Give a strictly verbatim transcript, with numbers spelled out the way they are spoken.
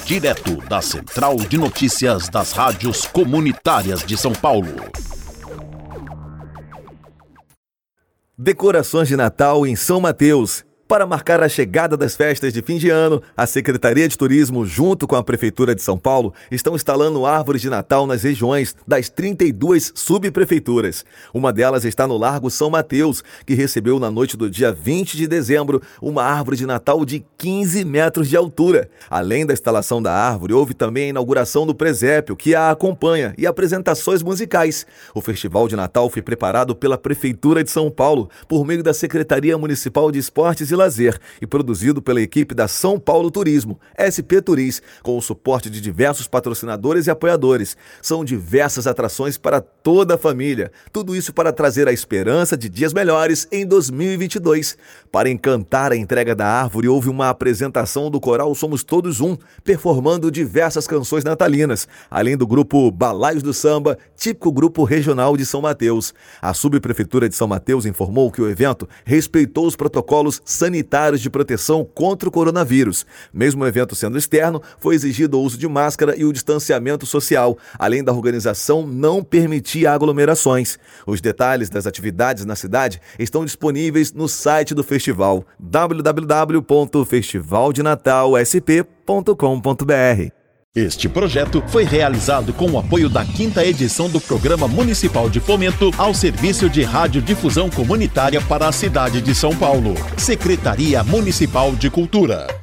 direto da Central de Notícias das Rádios Comunitárias de São Paulo. Decorações de Natal em São Mateus. Para marcar a chegada das festas de fim de ano, a Secretaria de Turismo, junto com a Prefeitura de São Paulo, estão instalando árvores de Natal nas regiões das trinta e duas subprefeituras. Uma delas está no Largo São Mateus, que recebeu na noite do dia vinte de dezembro uma árvore de Natal de quinze metros de altura. Além da instalação da árvore, houve também a inauguração do presépio, que a acompanha, e apresentações musicais. O Festival de Natal foi preparado pela Prefeitura de São Paulo, por meio da Secretaria Municipal de Esportes e Lazer e produzido pela equipe da São Paulo Turismo, S P Turis, com o suporte de diversos patrocinadores e apoiadores. São diversas atrações para toda a família. Tudo isso para trazer a esperança de dias melhores em dois mil e vinte e dois. Para encantar a entrega da árvore, houve uma apresentação do coral Somos Todos Um, performando diversas canções natalinas, além do grupo Balaios do Samba, típico grupo regional de São Mateus. A subprefeitura de São Mateus informou que o evento respeitou os protocolos sanitários de proteção contra o coronavírus. Mesmo o evento sendo externo, foi exigido o uso de máscara e o distanciamento social, além da organização não permitir aglomerações. Os detalhes das atividades na cidade estão disponíveis no site do festival, w w w ponto festival de natal s p ponto com ponto b r. Este projeto foi realizado com o apoio da quinta edição do Programa Municipal de Fomento ao Serviço de Radiodifusão Comunitária para a cidade de São Paulo. Secretaria Municipal de Cultura.